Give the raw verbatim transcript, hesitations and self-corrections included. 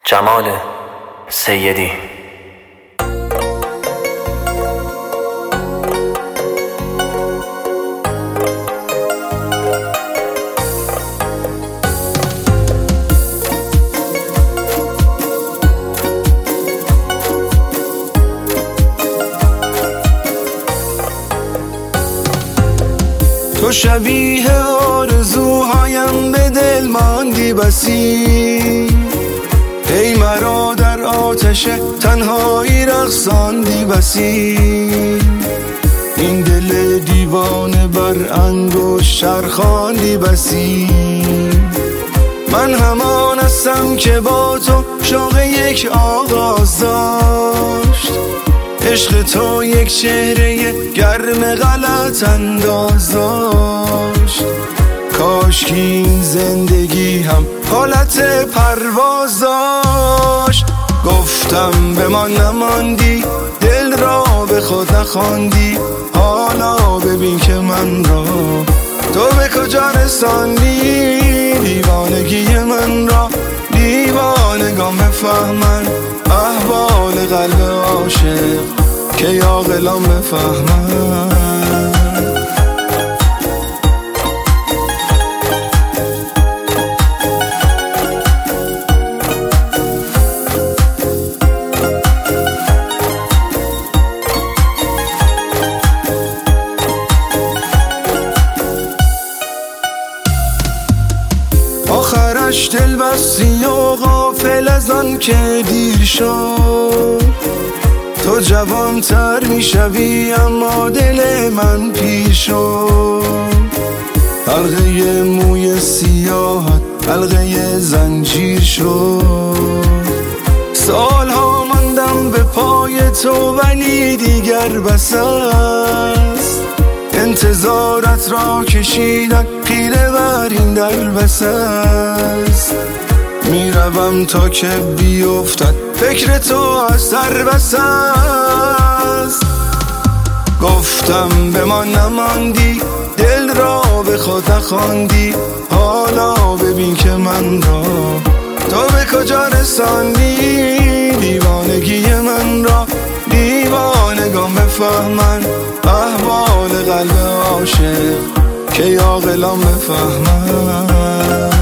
جمال سیدی. تو شبیه آرزوهایم به دل ماندی بسی، ای مرا در آتش تنهایی رقصاندی بسی. این دل دیوانه بر انگشت چرخاندی بسی. من همان هستم که با تو شوق یک آغاز داشت، عشق تو یک چهره گرم غلط انداز داشت. کاش که این زندگی هم حالت پرواز داشت. گفتم به ما نماندی، دل را به خود نخواندی، حالا ببین که من را تو به کجا رساندی. دیوانگی من را دیوانگان بفهمن، احوال قلب عاشق که عاقلان بفهمن. آخرش دل بستی و غافل از آن که دیر شد. تو جوان تر می شوی اما دل من پیر شد. حلقه موی سیاهت حلقه زنجیر شد. سالها ماندم به پای تو ولی دیگر بس است. انتظارت را کشیدن خیره بر این در بس است. میروم تا که بیفتد فکر تو از سر بس است. گفتم به ما نماندی، دل را به خود نخواندی، حالا ببین که من را تو به کجا رساندی. دیوانگی من را دیوانگان بفهمن، احوال قلب عاشق که عاقلان بفهمن.